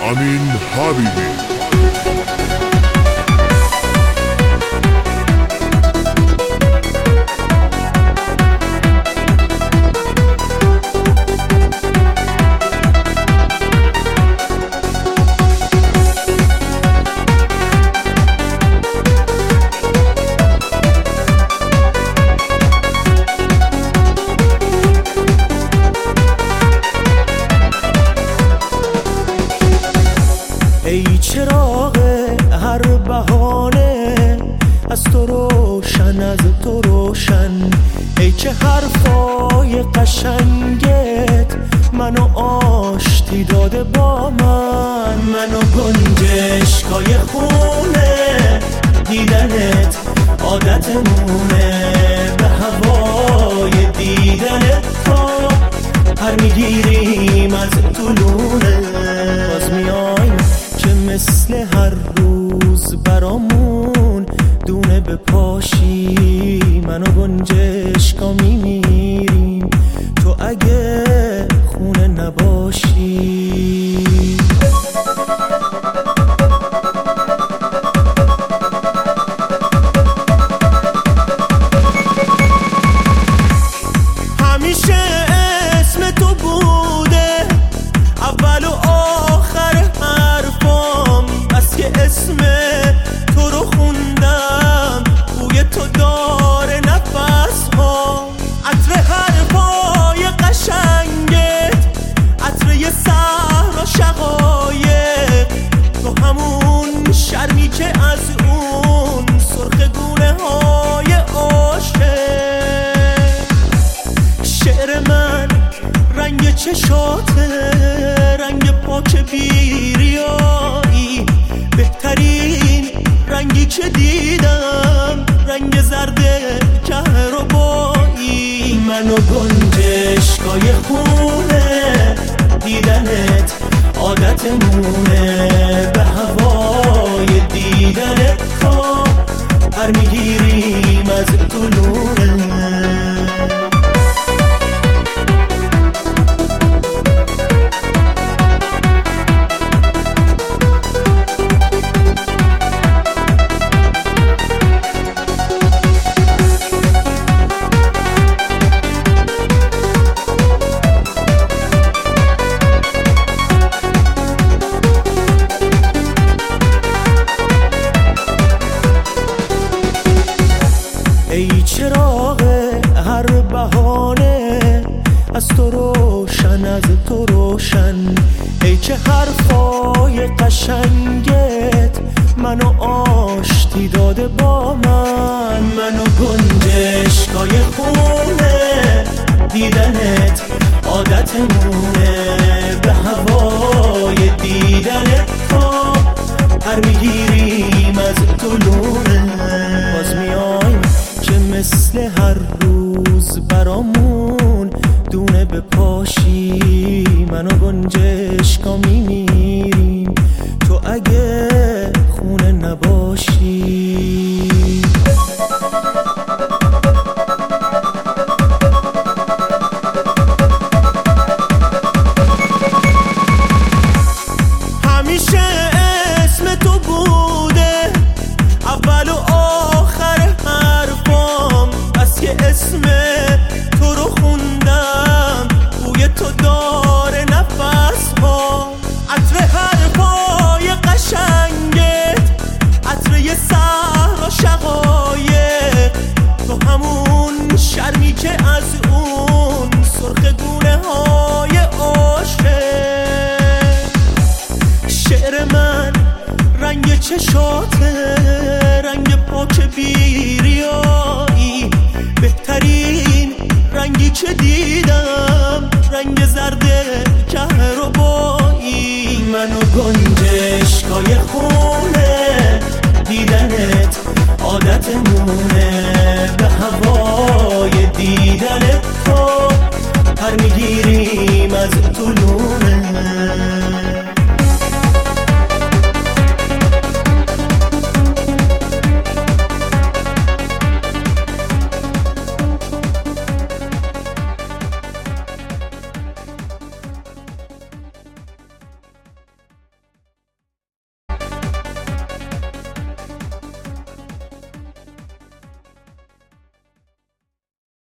امین حبیبی. ای چراغ هر بهانه از تو روشن، از تو روشن. ای که حرفای قشنگت منو آشتی داده با منو گنجشکای خونه دیدنت عادتمونه، به هوای دیدنت تا هر میگیریم از طولونه. باز میایم که مثل هر روز برامون دونه بپاشی، من و گنجشکا میمیریم تو اگه خونه نباشی. همیشه اسم تو بوده اول و آخر حرفام، بس که اسم تو رو خوندم بوی تو داره نفس ها. عطر حرفای قشنگت، عطر یه صحرا شقایق، تو همون شرمی که از اون سرخ گونه های عاشق. شعر من رنگ چشاته، رنگ پاک بیریایی، بهترین رنگی که دیدم رنگ زرد کهربایی. من و گنجشکای خونه دیدنت عادتمونه، به هوای دیدنت تا هر میگیریم از طولونه. ای چراغ هر بهانه از تو روشن، از تو روشن. ای که حرفای قشنگت منو آشتی داده با منو گنجشکای خونه دیدنت عادتمونه، به هوای دیدنت تا هر میگیریم از طولونه. باز میایم که مثل هر روز برامون دونه بپاشی، من و گنجشکا میمیریم تو اگه خونه نباشی. همیشه اسم تو بوده اول و آخر حرفام، بس که اسم تو رو خوندم بوی تو داره نفس ها. عطر حرفای قشنگت، عطر یه صحرا شقایق، تو همون شرمی که از اون سرخ گونه های عاشق. شعر من رنگ چشاته، رنگ پاک بیریایی، بهترین رنگی که دیدم رنگ زرد کهربایی. من و گنجشکای خونه دیدنت عادتمونه، به هوای دیدنت تا هر میگیریم از طولونه.